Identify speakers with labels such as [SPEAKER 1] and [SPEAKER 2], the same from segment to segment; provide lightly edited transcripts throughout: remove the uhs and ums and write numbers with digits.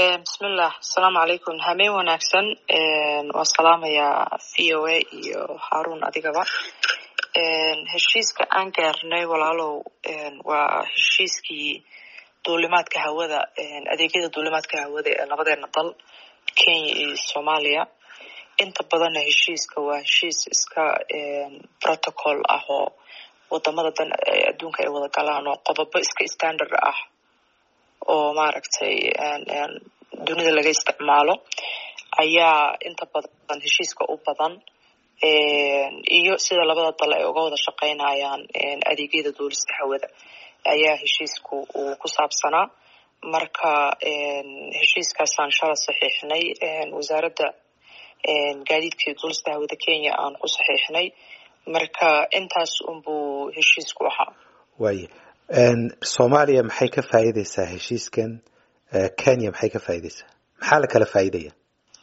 [SPEAKER 1] Bismillah. Assalamu alaikum. Hameen wanaagsan. Waa salaamaya VOA iyo Harun adigaba. Heshiiska aan gaarnay walaalow waa heshiiskii duulimaadka hawada, adeegyada duulimaadka hawada ee labadeena dal, Kenya iyo Soomaaliya. Inta badan heshiiska waa heshiis iska protocol ah oo wadamada dan adduunka ay wada galaan oo qodobo iska standard ah oo maaragtay dunida laga isticmaalo ayaa inta badan heshiiska u badan iyo sida labada dal ay uga wada shaqeynayaan adeegyada duulista hawada ayaa heshiisku uu ku saabsanaa. Marka heshiiskaasaan shala saxiixnay wasaaradda gaadiidka duulista hawada Kenya aan ku saxiixnay. Marka intaas unbuu heshiisku ahaa.
[SPEAKER 2] waaye Soomaaliya maxay ka faa'iideysaa heshiiskan? Kenya maxay ka faa'iideysaa? maxaa la kala faa'iidaya?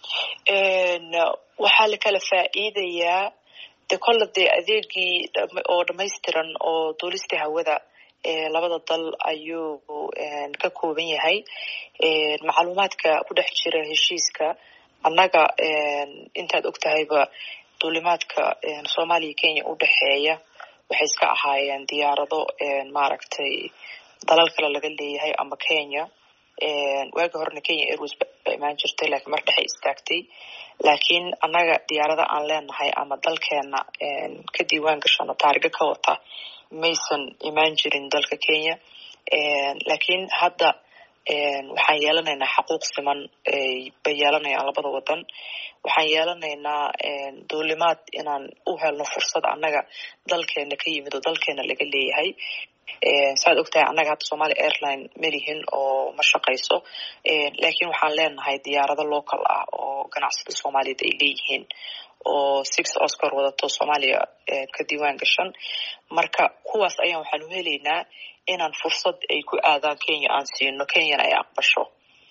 [SPEAKER 1] waxaa la kala faa'iidayaa kolley adeegii oo dhammaystiran oo duulista hawada labada dal ayuu ka kooban yahay. Macluumaadka ku dhex jira heshiiska annaga intaad ogtahayba duulimaadka Soomaaliya Kenya u dhexeeya waxay iska ahaayeen diyaarado maaragtay dalal kale laga leeyahay ama Kenya. waagi horena Kenya Airways baa imaan jirtay laakiin mar dhexe istaagtay. laakiin annaga diyaarada aan leenahay ama dalkeena ka diiwaan gashano taariga ka wata maysan imaan jirin dalka Kenya. laakiin hadda waxaan yeelanaynaa xaquuq siman bay yeelanayaan labada wadan. waxaan yeelanaynaa duulimaad inaan u helno fursad annaga dalkeena ka yimid oo dalkeena laga leeyahay. saad ogtahay annaga hadda Somali Airline malihin oo ma shaqayso. laakiin waxaan leenahay diyaarado local ah oo ganacsiga Soomaaliyeed ay leeyihiin oo 6 Oscar wadato Soomaaliya ka diiwaan gashan. marka kuwaas ayaan waxaan u helaynaa inaan fursad ay ku aadaan Kenya aan siino, Kenyana ay aqbasho.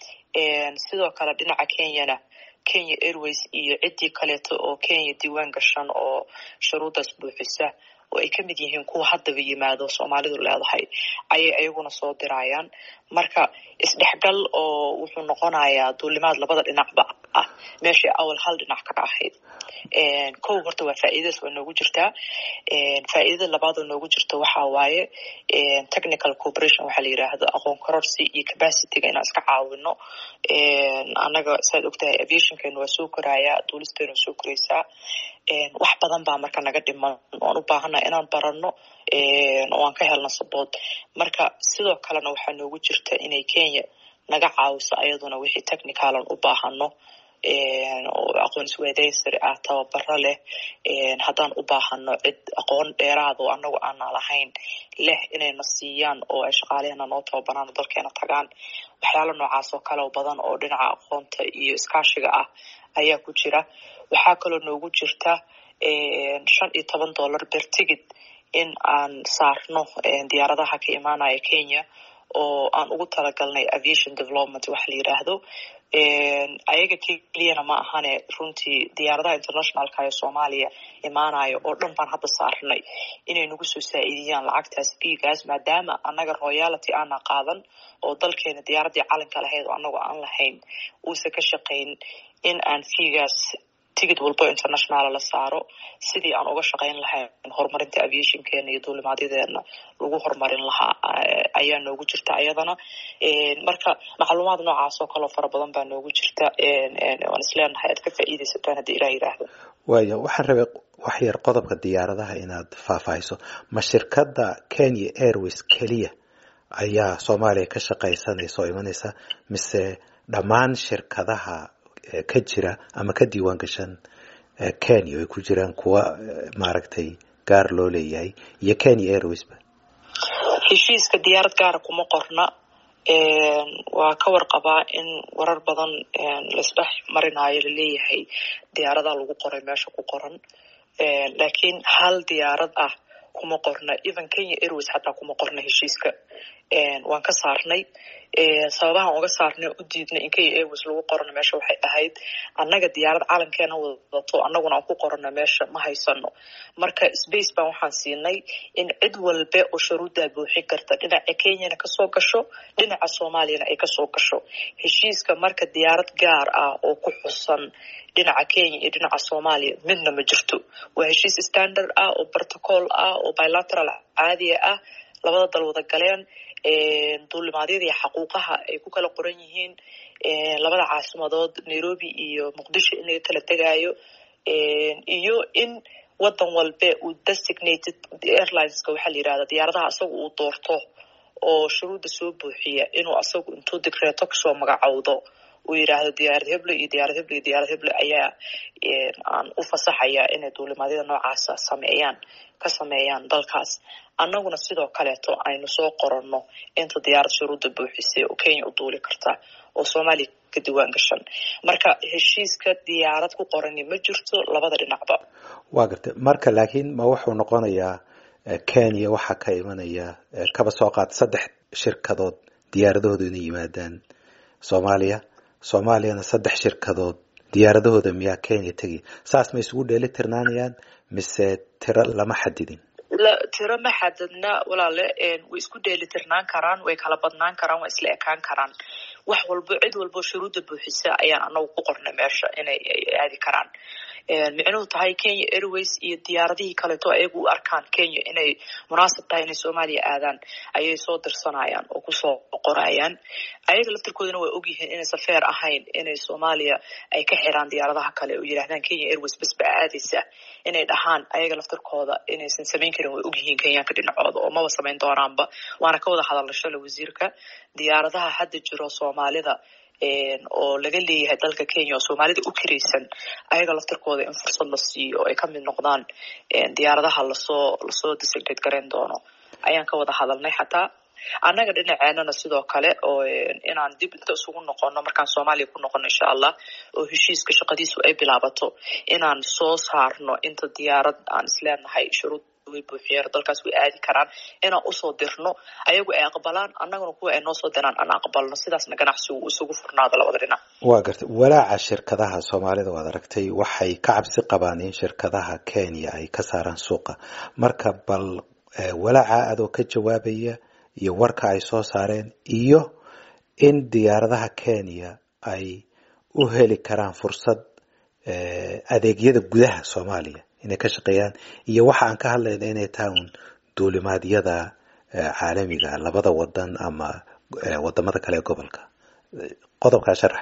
[SPEAKER 1] sidoo kale dhinaca Kenyana Kenya Airways iyo ciddii kaleeto oo Kenya diiwaan gashan oo shuruudaas buuxisa oo ay ka mid yihiin kuwa haddaba yimaado Soomaalidu leedahay ayay ayaguna soo dirayaan. marka isdhexgal oo wuxuu noqonayaa duulimaad labada dhinacba ah meeshii awal hal dhinac ka ahayd. kow horta waa faa'iidadaas waa noogu jirtaa. faa'iidada labaad oo noogu jirta waxaa waaye technical cooperation waxaa la yidhaahdo, aqoon kororsi iyo capacity-ga inaan iska caawino. annaga saad ogtahay aviationkeenu waa soo korayaa, duulisteenu waa soo koraysaa. wax badan baa marka naga dhiman oon u baahannahay inaan baranno oo aan ka helno support. marka sidoo kalena waxaa noogu jirta inay Kenya naga caawiso ayaduna wixii technicalan u baahano oo aqoon isweydaysari ah, tababaro leh. haddaan u baahano cid aqoon dheeraad oo annagu aanan lahayn leh inayna siiyaan oo ay shaqaaleena noo tababaraan oo dalkeena tagaan. waxyaalo noocaas oo kale oo badan oo dhinaca aqoonta iyo iskaashiga ah ayaa ku jira. waxaa kaloo noogu jirta $15 per ticket in aan saarno diyaaradaha ka imaanaya Kenya oo aan ugu talagalnay aviation development wax la yiraahdo. ayaga keliyana ma ahane runtii diyaaradaha internationalka ee Soomaaliya imaanayo oo dhan baan hadda saarnay inay nagu soo saacidiyaan lacagtaas fiigaas, maadaama annaga royalty aan qaadan oo dalkeena diyaaradii calanka lahayd oo annagu aan lahayn uusan ka shaqayn in aan fiigaas ticket walbo international la saaro sidii aan uga shaqayn lahayn horumarinta aviationkeena iyo duulimaadyadeenna lagu horumarin lahaa ayaa noogu jirta ayadana. marka macluumaad noocaas oo kale fara badan baa noogu jirta. waan isleenahay aad ka faa'iidaysataan haddii Ilaah yiraahdo.
[SPEAKER 2] waayo waxaan rabay wax yar qodobka diyaaradaha inaad faahfaahiso. ma shirkadda Kenya Airways keliya ayaa Soomaaliya ka shaqaysanaysa oo imanaysa mise dhammaan shirkadaha ka jira ama ka diiwaan gashan Kenya ay ku jiraan kuwa maaragtay gaar loo leeyahay iyo Kenya Airways ba?
[SPEAKER 1] heshiiska diyaarad gaara kuma qorna. waa ka warqabaa in warar badan laisdhex marinayo laleeyahay diyaaradaha lagu qoray meesha ku qoran. laakiin hal diyaarad ah kuma qorna. even Kenya Airways xataa kuma qorna heshiiska. waan ka saarnay sababahan uga saarnay u diidnay in Kenya Airways lagu qorano meesha waxay ahayd annaga diyaarad calankeena wadato annaguna aan ku qorano meesha ma haysano marka space baan waxaan siinay in cid walba oo shuruudda buuxin karta dhinaca Kenya ka soo gasho dhinaca Soomaaliya ay ka soo gasho heshiiska marka diyaarad gaar ah oo ku xusan dhinaca Kenya iyo dhinaca Soomaaliya midna ma jirto waa heshiis standard ah oo protocol ah oo bilateral caadi ah labada dal wada galeen duulimaadyada iyo xuquuqaha ay ku kala qoran yihiin labada caasimadood Nairobi iyo Muqdisho in ay kala tagaayo iyo in wadan walba uu designated airlines ka waxa la yiraahdaa diyaaradaha asagu uu doorto oo shuruudda soo buuxiya inuu asagu intuu decreto ka soo magacawdo uu yiraahdo diyaarad heblo iyo diyaarad heblo iyo diyaarad heblo ayaa aan u fasaxaya inay duulimaadyada noocaas ka sameeyaan dalkaas annaguna sidoo kaleeto aynu soo qoranno inta diyaarad shuruudda buuxisay oo Kenya u duuli karta oo Soomaaliya ka diiwaan gashan marka heshiiska diyaarad ku qorani ma jirto labada dhinacba
[SPEAKER 2] waa gartay marka laakiin ma wuxuu noqonayaa Kenya waxa ka imanaya kaba soo qaad 3 shirkadood diyaaradoodu inay yimaadaan Soomaaliyana 3 shirkadood diyaaradooda miyaa Kenya tagi saas ma isugu dheelitirnaanayaan mise tiro lama xadidin
[SPEAKER 1] tiro ma xadidna walaale way isku dheelitirnaan karaan way kala badnaan karaan way isla ekaan karaan wax walba cid walba shuruudda buuxisa ayaan anagu ku qornay meesha inay aadi karaan micnuhu tahay Kenya Airways iyo diyaaradihii kale oo ayagu u arkaan Kenya inay munaasab tahay inay Soomaaliya aadaan ayay soo dirsanayaan oo ku soo qorayaan ayaga laftirkooduna way ogyihiin inay safeer ahayn inay Soomaaliya ay ka xiraan diyaaradaha kale oo yiraahdaan Kenya Airways bas ba aadaysa inay dhahaan ayaga laftirkooda inaysan sameyn karin way ogyihiin Kenyaanka dhinacooda oo ma sameyn doonaanba waana ka wada hadalnay wasiirka diyaaradaha hadda jiro Soomaalida oo laga leeyahay dalka Kenya oo Soomaalida u kireysan ayaga laftirkooda in fursad la siiyo ay ka mid noqdaan diyaaradaha la soo designate gareyn doono ayaan ka wada hadalnay xataa annaga dhinaceena sidoo kale oo inaan dib inta isugu noqono markaan Soomaaliya ku noqono insha Allah oo heshiiska shaqadiisu ay bilaabato inaan soo saarno inta diyaarad aan isleenahay shuruud way buuxiyeen dalkaas way aadi karaan inaan u soo dirno ayagu ay aqbalaan annaguna kuwa ay noo soo diraan aan aqbalno sidaasna ganacsigu isugu furnaado labada dhinac
[SPEAKER 2] waa gartay walaaca shirkadaha Soomaalida waad aragtay waxay ka cabsi qabaan in shirkadaha Kenya ay ka saaraan suuqa marka bal walaaca adoo ka jawaabaya iyo warka ay soo saareen iyo in diyaaradaha Kenya ay u heli karaan fursad adeegyada gudaha Soomaaliya inay ka shaqeeyaan iyo waxa aan ka hadlayna inay tahay duulimaadyada caalamiga labada wadan ama wadamada kale gobolka qodobka sharax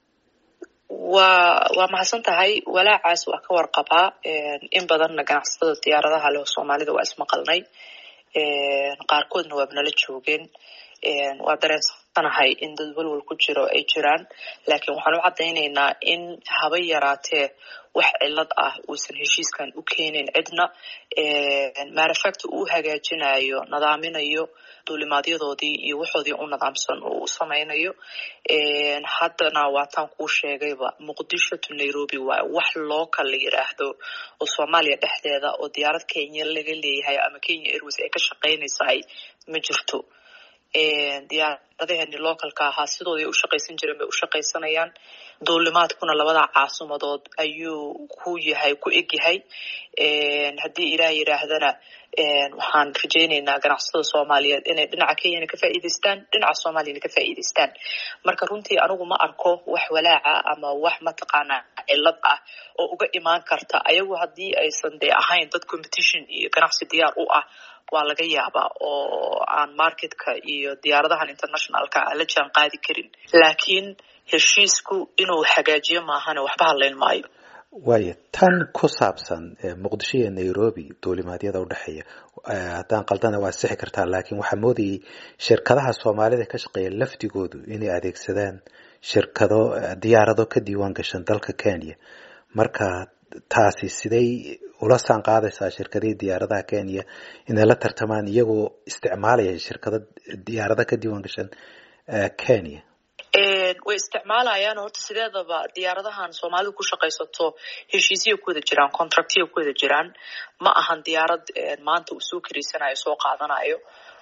[SPEAKER 1] waa mahadsan tahay walaacaas waa ka warqabaa in badan ganacsatada diyaaradaha leh Soomaalida waa ismaqalnay qaarkoodna waa nala joogeen waa dareensanahay in dad walwal ku jiro ay jiraan laakiin waxaan u cadeynaynaa in haba yaraatee wax cilad ah uusan heshiiskan u keenin cidna maarifacta uu hagaajinayo nadaaminayo duulimaadyadoodii iyo waxoodii u nadaamsan oo u samaynayo haddana waataan kuu sheegayba Muqdisho to Nairobi waa wax local la yiraahdo oo Soomaaliya dhexdeeda oo diyaarad Kenya laga leeyahay ama Kenya Airways ay ka shaqeynaysaa ma jirto diyaaradaheeni localka ahaa sidoo ay u shaqeysan jireen bay u shaqeysanayaan duulimaadkuna labada caasimadood ayuu ku eg yahay haddii Ilaahay yiraahdana waxaan rajaynaynaa ganacsatada Soomaaliyeed inay dhinaca Kenya ka faa'iideystaan dhinaca Soomaaliya ka faa'iideystaan marka runtii anigu ma arko wax walaaca ama wax mataqaana cilad ah oo uga imaan karta ayagu haddii aysan ahayn dad competition iyo ganacsi diyaar u ah waa laga yaabaa oo aan marketka iyo diyaaradahan internationalka la jaan qaadi karin laakiin heshiisku inuu hagaajiyo maahan waxba haleyn maayo
[SPEAKER 2] waayo tan ku saabsan Muqdisho iyo Nairobi duulimaadyada u dhaxeeya haddaan qaldana waa sixi kartaa laakiin waxa moodayay shirkadaha Soomaalida ka shaqeeya laftigoodu inay adeegsadaan shirkado diyaarado ka diiwaan gashan dalka Kenya marka taasi siday ula saan qaadaysaa shirkadii diyaaradaha Kenya inay la tartamaan iyagoo isticmaalaya shirkado diyaarada ka diiwaan gashan Kenya
[SPEAKER 1] way isticmaalayaan horta sideedaba diyaaradahan Soomaalidu ku shaqeysato heshiisiyo ku wada jiraan contractiyo ku wada jiraan ma ahan diyaarad maanta uu soo kireysanayo soo qaadanayo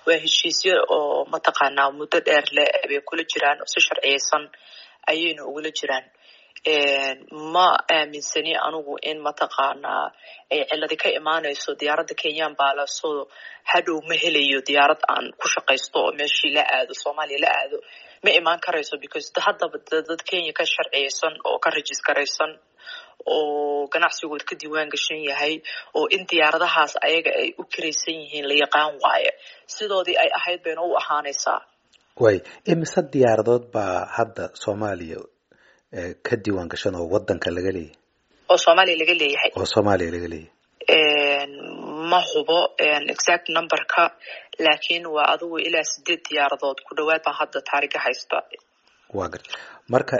[SPEAKER 1] waa heshiisyo oo mataqaanaa muddo dheer leh bay kula jiraan oo si sharciyeysan ayayna ugula jiraan. Ma aaminsani anigu in mataqaanaa ay ciladi ka imaanayso diyaaradda Kenyan baa la soo hadhow ma helayo diyaarad aan ku shaqaysto oo meeshii la aado Soomaaliya la aado ma imaan karayso because haddaba dad Kenya ka sharciyeysan oo ka registeraysan oo ganacsigooda ka diiwaan gashan yahay oo in diyaaradahaas ayaga ay u kiraysan yihiin la yaqaan waaye sidoodii ay ahayd bayna u ahaanaysaa.
[SPEAKER 2] way imise diyaaradood baa hadda Soomaaliya ka diiwaan gashan oo wadanka laga leeyahay
[SPEAKER 1] oo Soomaaliya laga leeyahay ma hubo exact numberka laakiin waa adigu ilaa 8 diyaaradood ku dhawaad baan hadda taariikh haysta.
[SPEAKER 2] waa gar marka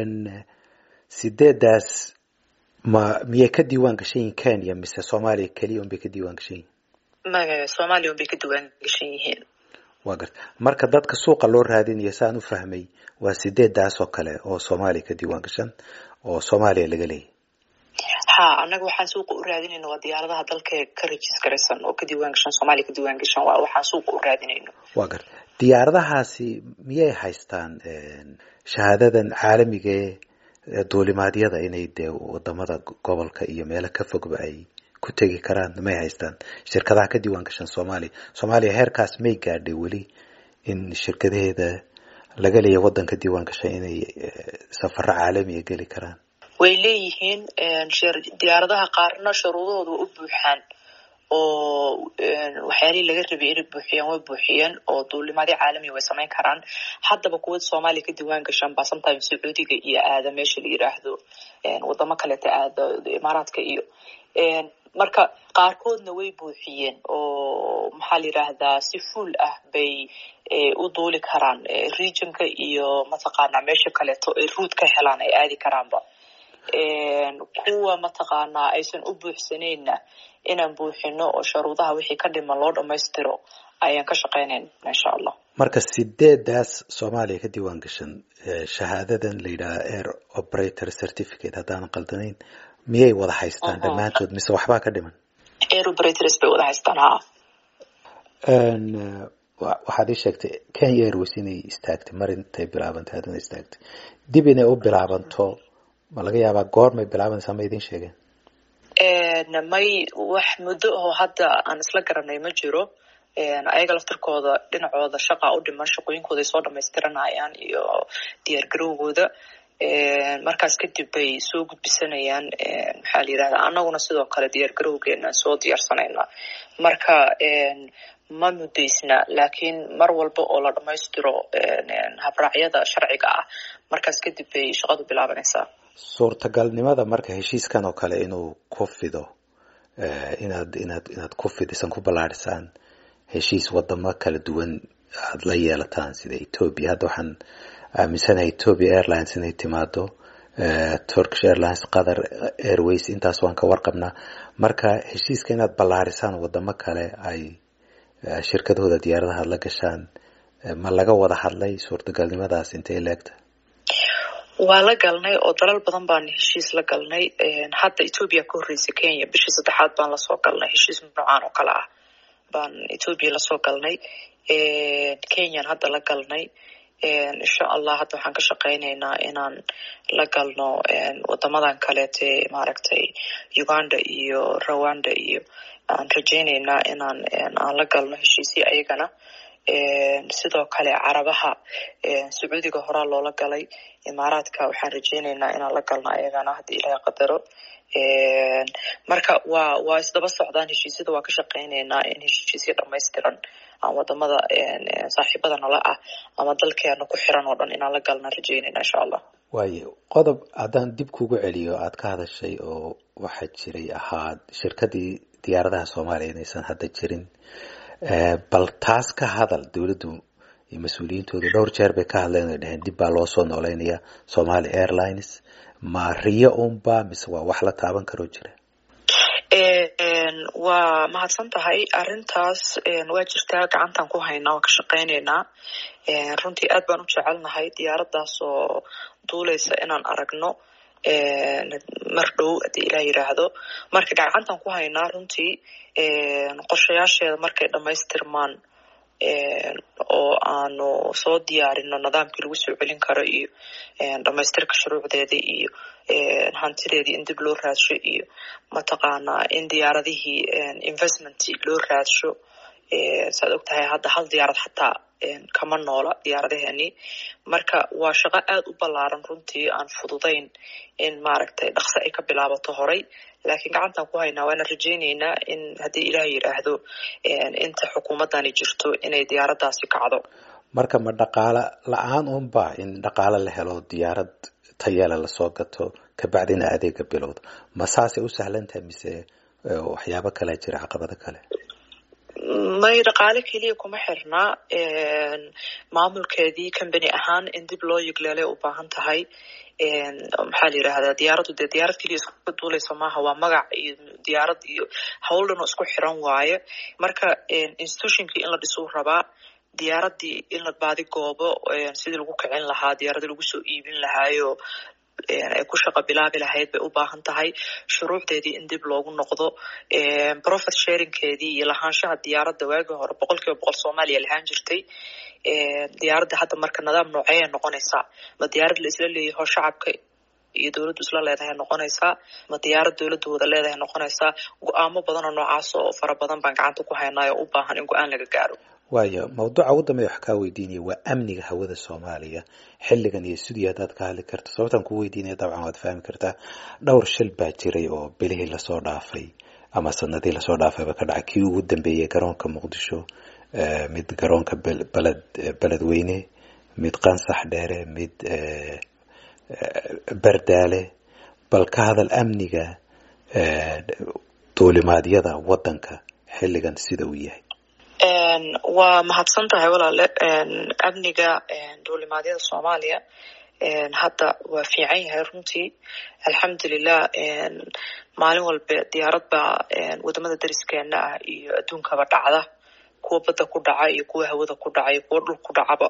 [SPEAKER 2] 8daas miyay ka diiwaan gashan yihiin Kenya mise Soomaaliya kaliya bay ka diiwaan gashan yihiin?
[SPEAKER 1] Soomaaliya bay ka diiwaan gashan yihiin.
[SPEAKER 2] waa gar marka dadka suuqa loo raadinayo saan u fahmay waa 8daas oo kale oo Soomaaliya ka diiwaan gashan oo Soomaaliya laga leeyahay.
[SPEAKER 1] anaga waxaan suuqa u raadinayno waa diyaaradaha dalka ka registeraysan oo ka diiwaan gashan Soomaaliya ka diiwaan gashan waa waxaan suuqa u raadinayno.
[SPEAKER 2] waa gar diyaaradahaasi miyay haystaan shahaadadan caalamiga ee duulimaadyada inay wadamada gobolka iyo meelo ka fogba ay ku tegi karaan may haystaan shirkadaha ka diiwaan gashan Soomaaliya heerkaas may gaadhay weli in shirkadaheeda laga leeyahay wadanka diiwaan gashan inay safar caalami ah geli karaan?
[SPEAKER 1] way leeyihiin diyaaradaha qaarna shuruudahooda u buuxaan oo waxyaalihi laga rabay inay buuxiyaan way buuxiyeen oo duulimaadyo caalami way samayn karaan. haddaba kuwa Soomaaliya ka diiwaan gashan baa sometimes Sacuudiga iyo aada meesha la yiraahdo wadamo kale ta aada Imaaraadka iyo marka qaarkoodna way buuxiyeen oo maxaa la yiraahdaa si full ah bay u duuli karaan regionka iyo mataqaanaa meesha kale to route ka helaan ay aadi karaanba. kuwa mataqaanaa aysan u buuxsanayna inaan buuxino oo shuruudaha wixii ka dhiman loo dhamaystiro ayaan ka shaqeynayna insha Allah.
[SPEAKER 2] marka 8daas Soomaaliya ka diiwaan gashan shahaadadan la yiraahdo Air Operator Certificate haddaan qaldanayn miyay wada haystaan dhammaantood mise waxba ka dhiman?
[SPEAKER 1] Air Operators bay wada haystaan.
[SPEAKER 2] waxaad ii sheegtay Kenya Airways inay istaagtay mar intay bilaabantay haddana istaagtay dib inay u bilaabanto ma laga yaabaa goormay bilaabanaysaa ma idin sheegeen?
[SPEAKER 1] may wax muddo oo hadda aan isla garanay ma jiro. ayaga laftirkooda dhinacooda shaqa u dhiman shaqooyinkooda ay soo dhamaystiranayaan iyo diyaar garowgooda markaas kadib bay soo gudbisanayaan maxaa la yiraahdaa annaguna sidoo kale diyaar garowgeena soo diyaarsanayna marka ma mudaysna laakiin mar walba oo la dhamaystiro habraacyada sharciga ah markaas kadib bay shaqadu bilaabanaysaa.
[SPEAKER 2] suurtagalnimada marka heshiiskan oo kale inuu ku fido inaad ku fidisan ku ballaarisaan heshiis wadamo kala duwan aad la yeelataan sida Ethiopia hadda waxaan aaminsanahay Ethiopia Airlines inay timaado Turkish Airlines Qatar Airways intaas waan ka warqabnaa marka heshiiska inaad ballaarisaan wadamo kale ay shirkadooda diyaaradaha la gashaan ma laga wada hadlay suurtagalnimadaas intee leegta?
[SPEAKER 1] waa la galnay oo dalal badan baan heshiis la galnay hadda Ethiopia ka horreysay Kenya bishii 3aad baan la soo galnay heshiis noocaan oo kale ah baan Ethiopia la soo galnay Kenya hadda la galnay insha Allah hadda waxaan ka shaqeynaynaa inaan la galno wadamadan kale maaragtay Uganda iyo Rwanda iyo aan rajaynaynaa inaan la galno heshiisyo ayagana sidoo kale Carabaha Sacuudiga hore loola galay Imaaraadka waxaan rajaynaynaa inaan la galno ayagana hadii Ilaahay qadaro marka waa isdaba socdaan heshiisyada waa ka shaqeynaynaa in heshiisyo dhammaystiran aan wadamada saaxiibada nala ah ama dalkeena ku xiran oo dhan inaan la galno rajaynaynaa insha Allah.
[SPEAKER 2] waayo qodob haddaan dib kugu celiyo aad ka hadashay oo waxaa jiray ahaad shirkadii diyaaradaha Soomaaliya inaysan hadda jirin bal taas ka hadal dawladdu iyo mas'uuliyiintoodu dhowr jeer bay ka hadleen oo dhaheen dib baa loo soo nooleynaya Somali Airlines ma riyo unba mise waa wax la taaban karo jira?
[SPEAKER 1] waa mahadsan tahay arrintaas waa jirtaa gacantan ku haynaa oo ka shaqeynaynaa runtii aad baan u jecelnahay diyaaradaas oo duuleysa inaan aragno mar dhow hadii Ilaahay yiraahdo marka gacantan ku haynaa runtii qorshayaasheeda markay dhamaystirmaan oo aanu soo diyaarino nidaamkii lagu soo celin karo iyo dhamaystirka shuruucdeeda iyo hantideedii in dib loo raadsho iyo mataqaanaa in diyaaradihii investment loo raadsho saad ogtahay hadda hal diyaarad xataa kama noola diyaaradaheeni marka waa shaqo aada u ballaaran runtii aan fududayn in maaragtay dhaqso ay ka bilaabato horay laakiin gacantaan ku haynaa waana rajaynaynaa in haddii ilaah yidhaahdo inta xukuumaddani jirto inay diyaaraddaasi kacdo
[SPEAKER 2] marka ma dhaqaale la-aan unba in dhaqaale la helo diyaarad tayale lasoo gato kabacdina adeega bilowda ma saasay u sahlantahay mise waxyaabo kalea jira caqabado kale
[SPEAKER 1] may dhaqaale keliya kuma xirnaa maamulkeedii company ahaan in dib loo yigleelay u baahan tahay maxaa la yidhaahdaa diyaaraddu dee diyaarad keliya isku duulaysa maaha waa magac iyo diyaarad iyo hawl dhan oo isku xiran waaye marka institutionkii in la dhisuu rabaa diyaaraddii in la baadi goobo sidii lagu kicin lahaa diyaaradda lagu soo iibin lahaayo ay ku shaqo bilaabi lahayd bay u baahan tahay shuruucdeedii in dib loogu noqdo profit sharingkeedii iyo lahaanshaha diyaaradda waagii hore 100% Soomaaliya lahaan jirtay diyaaradda hadda marka nidaam noocee noqonaysaa ma diyaarad la isla leeyahay shacabka iyo dawladdu isla leedahay noqonaysaa ma diyaarad dawladdu wada leedahay noqonaysaa go'aamo badan oo noocaas oo fara badan baan gacanta ku haynaa oo u baahan in go'aan laga gaaro
[SPEAKER 2] waayo mawduuca ugu dambeeya wax kaa weydiinaya waa amniga hawada Soomaaliya xilligan iyo sidii aad ka hadli karto sababtan ku weydiinaya dabcan waad fahmi kartaa dhowr shil baa jiray oo bilihii la soo dhaafay ama sanadii la soo dhaafay ka dhacay kii ugu dambeeyay garoonka Muqdisho mid garoonka beledweyne mid Qansax Dheere mid Bardaale bal ka hadal amniga duulimaadyada wadanka xilligan sida uu yahay
[SPEAKER 1] waa mahadsan tahay walaale amniga duulimaadyada Soomaaliya hadda waa fiican yahay runtii alxamdulillah maalin walba diyaarad baa wadamada dariskeena ah iyo adduunkaba dhacda kuwa badda ku dhaca iyo kuwa hawada ku dhaca iyo kuwa dhulka ku dhacaba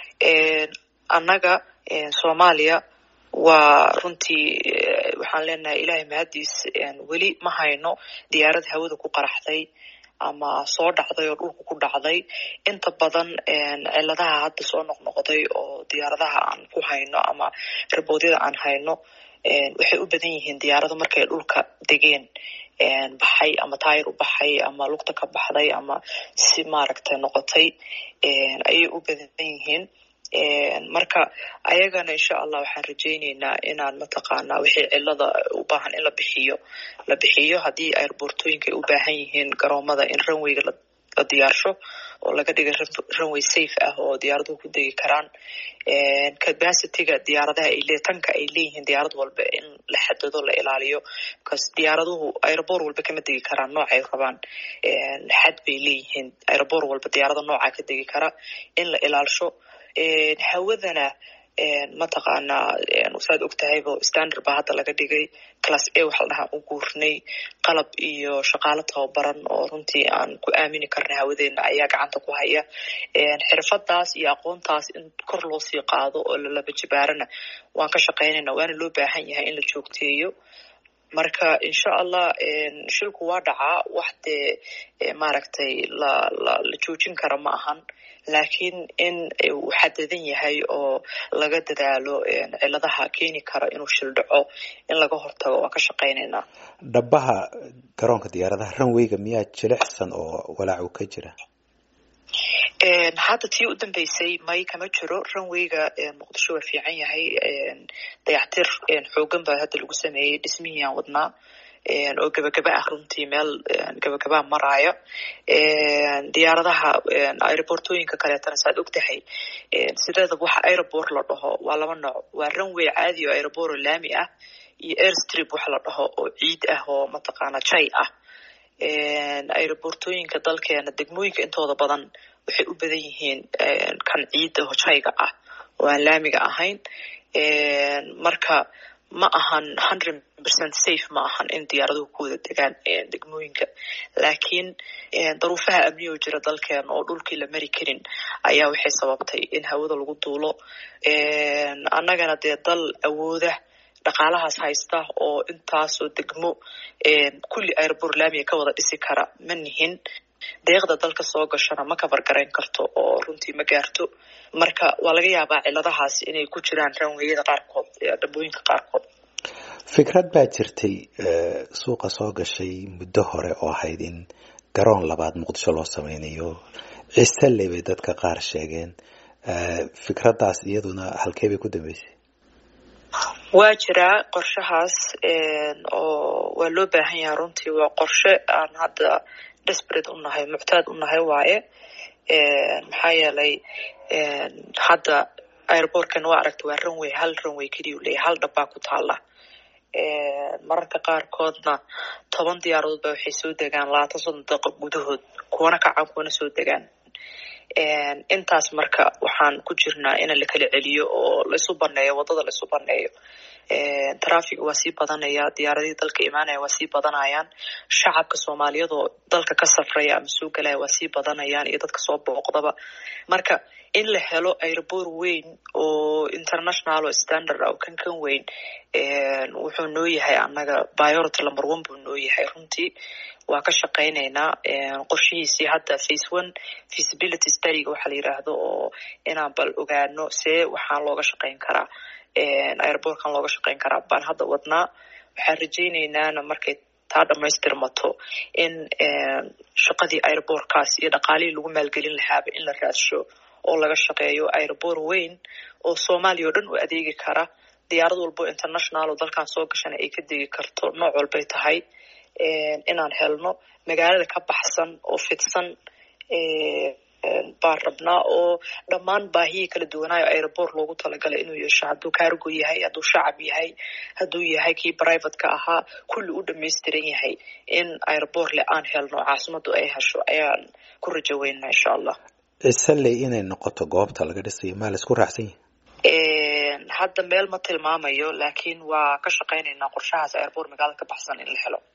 [SPEAKER 1] annaga Soomaaliya waa runtii waxaan leenahay ilaahay mahadiis weli ma hayno diyaarad hawada ku qaraxday ama soo dhacday oo dhulka ku dhacday inta badan ciladaha hadda soo noqnoqday oo diyaaradaha aan ku hayno ama raboodyada aan hayno waxay u badan yihiin diyaarado markay dhulka degeen baxay ama taayir u baxay ama lugta ka baxday ama si maaragtay noqotay ayay u badan yihiin marka ayagana insha Allah waxaan rajaynaynaa inaan mataqaanaa wixii cilada u baahan in la bixiyo hadii airportooyinka ay u baahan yihiin garoomada in runwayga la diyaarsho oo laga dhigo runway safe ah oo diyaaraduhu ku degi karaan capacity-ga diyaaradaha ay leeyihiin diyaarad walba in la xadado la ilaaliyo because diyaaraduhu airport walba kama degi karaan noocay rabaan xad bay leeyihiin airport walba diyaarada nooca ka degi kara in la ilaalisho hawadana mataqaanaa saad ogtahayba standard baa hadda laga dhigay class A waxa la dhahaa u guurnay qalab iyo shaqaale tababaran oo runtii aan ku aamini karnay hawadeena ayaa gacanta ku haya xirfadaas iyo aqoontaas in kor loo sii qaado oo la laba jibaarana waan ka shaqaynaynaa waana loo baahan yahay in la joogteeyo marka insha Allah shilku waa dhacaa wax maaragtay la joojin kara ma ahan laakiin in uu xadadan yahay oo laga dadaalo ciladaha keeni kara inuu shil dhaco in laga hortago waa ka shaqaynaynaa
[SPEAKER 2] dhabaha garoonka diyaaradaha runwayga miyaa jilicsan oo walaac ka jira
[SPEAKER 1] hadda tii u dambeysay may kama jiro runwayga Muqdisho waa fiican yahay dayactir xoogan baa hadda lagu sameeyay dhismihii aan wadnaa oo gabagaba ah runtii meel gabagaba maraya diyaaradaha airportooyinka kaleetana saad ogtahay sideeda waxa airport la dhaho waa laba nooc waa runway caadi oo airport laami ah iyo airstrip waxa la dhaho oo ciid ah oo mataqaana jay ah airportooyinka dalkeena degmooyinka intooda badan waxay u badan yihiin kan ciidda oo jayga ah oo aan laamiga ahayn marka ma ahan 100% safe ma ahan in diyaaraduhu ku wada degaan degmooyinka laakiin daruufaha amni oo jira dalkeena oo dhulkii la mari karin ayaa waxay sababtay in hawada lagu duulo annagana dee dal awooda dhaqaalahaas haysta oo intaasoo degmo kulli airport laamiga ka wada dhisi kara ma nihin deeqda dalka soo gashana ma kabar garayn karto oo runtii ma gaarto. Marka waa laga yaabaa ciladahaas inay ku jiraan ranweyada qaarkood dhabooyinka qaarkood.
[SPEAKER 2] fikrad baa jirtay suuqa soo gashay muddo hore oo ahayd in garoon labaad muqdisho loo sameynayo. Cisale bay dadka qaar sheegeen. Fikraddaas iyaduna halkee bay ku dambeysay?
[SPEAKER 1] waa jiraa qorshahaas oo waa loo baahan yahay runtii. waa qorshe aan hadda desperate u nahay, muctaad u nahay waaye. maxaa yeelay hadda airportkan waa aragtay waa runway, hal runway keliya u leeyahay, hal dhabbaa ku taala. mararka qaarkoodna 10 diyaarood baa waxay soo degaan 20 daqiiqo gudahood, kuwana kacaan kuwana soo degaan. intaas marka waxaan ku jirnaa in la kala celiyo oo la isu baneeyo, wadada la isu baneeyo. traffic waa sii badanaya, diyaaradihii dalka imaanaya waa sii badanayaan, shacabka Soomaaliyeed oo dalka ka safraya ama soo galaya waa sii badanayaan iyo dadka soo booqdaba. marka in la helo airport weyn oo international oo standard ah oo kan weyn wuxuu noo yahay annaga priority number 1 buu noo yahay runtii. waa ka shaqaynaynaa qorshihiisii hadda phase 1 feasibility study waxa la yiraahdo, oo inaan bal ogaano see waxaan looga shaqayn karaa airportkan looga shaqayn karaa baan hadda wadnaa. waxaan rajaynaynaa markay taa dhamaystirmato in shaqadii airportkaas iyo dhaqaalihii lagu maalgelin lahaaba in la raadsho oo laga shaqeeyo airport weyn oo Soomaaliya oo dhan u adeegi kara. diyaarad walbo international oo dalkan soo gashana ay ka degi karto, nooc walbay tahay. inaan helno magaalada ka baxsan oo fidsan baan rabnaa, oo dhammaan baahiyii kala duwanaayo airport loogu talagalay inuu yeesho. hadduu cargo yahay, hadduu shacab yahay, hadduu yahay kii private-ka ahaa, kulli u dhammaystiran yahay in airport le aan helno, caasimadu ay hesho ayaan ku rajo weynaa insha Allah.
[SPEAKER 2] Cisale inay noqoto goobta laga dhisayo ma la isku raacsan yahay?
[SPEAKER 1] hadda meel ma tilmaamayo, laakiin waa ka shaqaynaynaa qorshahaas airport magaalada ka baxsan in la helo.